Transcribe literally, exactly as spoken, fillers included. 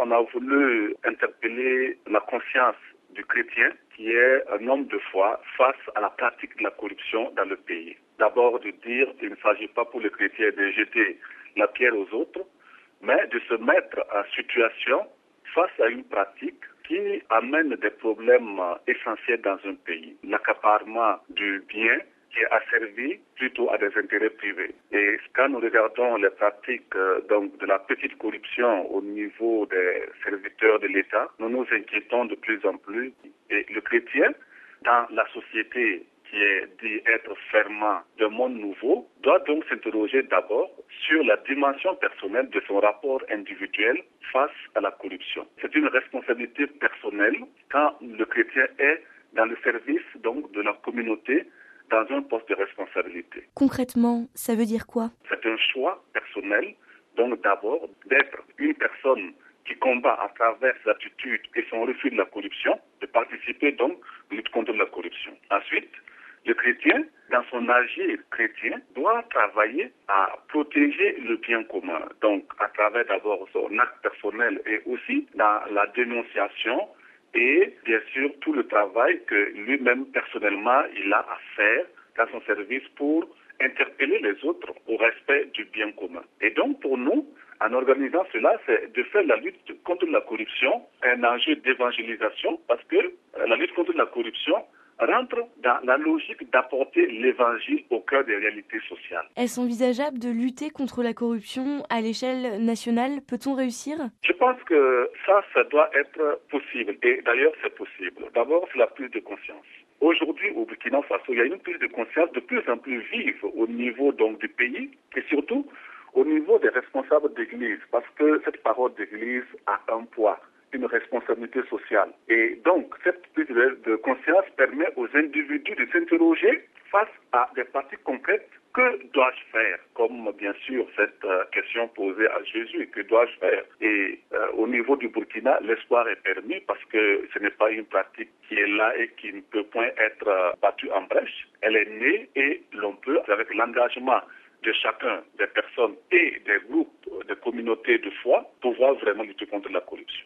on a voulu interpeller la conscience du chrétien qui est un homme de foi face à la pratique de la corruption dans le pays. D'abord de dire qu'il ne s'agit pas pour le chrétien de jeter la pierre aux autres, mais de se mettre en situation face à une pratique qui amène des problèmes essentiels dans un pays. L'accaparement du bien qui est asservi plutôt à des intérêts privés. Et quand nous regardons les pratiques euh, donc de la petite corruption au niveau des serviteurs de l'État, nous nous inquiétons de plus en plus. Et le chrétien, dans la société qui est dit être fermant d'un monde nouveau, doit donc s'interroger d'abord sur la dimension personnelle de son rapport individuel face à la corruption. C'est une responsabilité personnelle quand le chrétien est dans le service donc de la communauté dans un poste de responsabilité. Concrètement, ça veut dire quoi? C'est un choix personnel, donc d'abord d'être une personne qui combat à travers ses attitudes et son refus de la corruption, de participer donc à la lutte contre la corruption. Ensuite, le chrétien, dans son agir chrétien, doit travailler à protéger le bien commun. Donc, à travers d'abord son acte personnel et aussi dans la dénonciation et bien sûr tout le travail que lui-même personnellement il a à faire dans son service pour interpeller les autres au respect du bien commun. Et donc pour nous, en organisant cela, c'est de faire la lutte contre la corruption un enjeu d'évangélisation parce que la lutte contre la corruption rentre dans la logique d'apporter l'évangile au cœur des réalités sociales. Est-ce envisageable de lutter contre la corruption à l'échelle nationale? Peut-on réussir? Je pense que ça, ça doit être possible. Et d'ailleurs, c'est possible. D'abord, c'est la prise de conscience. Aujourd'hui, au Burkina Faso, il y a une prise de conscience de plus en plus vive au niveau donc du pays et surtout au niveau des responsables d'église parce que cette parole d'église a un poids, une responsabilité sociale. Et donc, cette prise de conscience permet aux individus de s'interroger face à des pratiques concrètes. Que dois-je faire? Comme bien sûr cette euh, question posée à Jésus, que dois-je faire? Et euh, au niveau du Burkina, l'espoir est permis parce que ce n'est pas une pratique qui est là et qui ne peut point être euh, battue en brèche. Elle est née et l'on peut, avec l'engagement de chacun des personnes et des groupes de communautés de foi, pouvoir vraiment lutter contre la corruption.